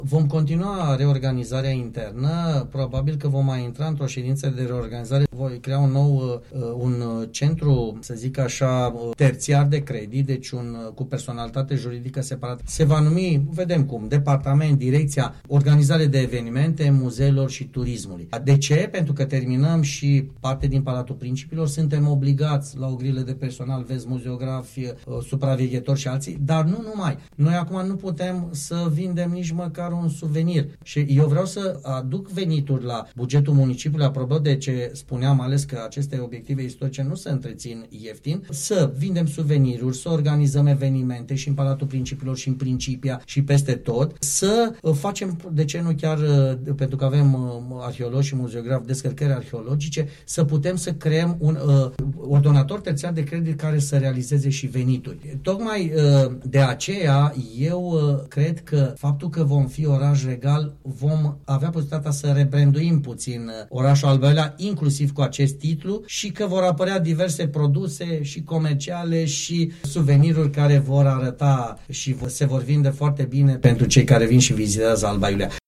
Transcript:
Vom continua reorganizarea internă, probabil că vom mai intra într-o ședință de reorganizare, voi crea un centru, să zic așa, terțiar de credit, deci cu personalitate juridică separată. Se va numi, vedem cum, departament, direcția, organizare de evenimente, muzeelor și turismului. De ce? Pentru că terminăm și parte din Palatul Principilor, suntem obligați la o grilă de personal, vezi, muzeografi, supraveghetori și alții, dar nu numai. Noi acum nu putem să vindem nici măcar un suvenir. Și eu vreau să aduc venituri la bugetul municipiului, apropo de ce spuneam, ales că aceste obiective istorice nu se întrețin ieftin, să vindem suveniruri, să organizăm evenimente și în Palatul Principilor și în Principia și peste tot, să facem, de ce nu chiar, pentru că avem arheologi și muzeografi, descărcări arheologice, să putem să creăm un ordonator terțiar de credit care să realizeze și venituri. Tocmai de aceea eu cred că faptul că vom fi oraș regal, vom avea posibilitatea să rebranduim puțin orașul Al Baiulea, inclusiv cu acest titlu, și că vor apărea diverse produse și comerciale și suveniruri care vor arăta și se vor vinde foarte bine pentru cei care vin și vizitează Al Baiulea.